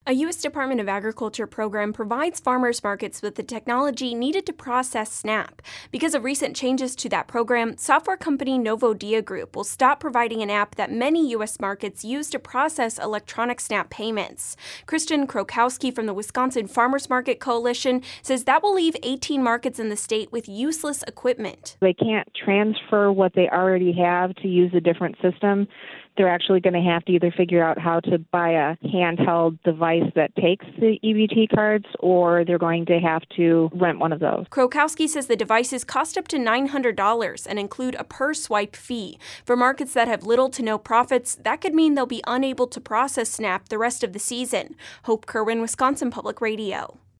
A U.S. Department of Agriculture program provides farmers markets with the technology needed to process SNAP. Because of recent changes to that program, software company Novodia Group will stop providing an app that many U.S. markets use to process electronic SNAP payments. Kristen Krokowski from the Wisconsin Farmers Market Coalition says that will leave 18 markets in the state with useless equipment. They can't transfer what they already have to use a different system. They're actually going to have to either figure out how to buy a handheld device that takes the EBT cards, or they're going to have to rent one of those. Krokowski says the devices cost up to $900 and include a per-swipe fee. For markets that have little to no profits, that could mean they'll be unable to process SNAP the rest of the season. Hope Kerwin, Wisconsin Public Radio.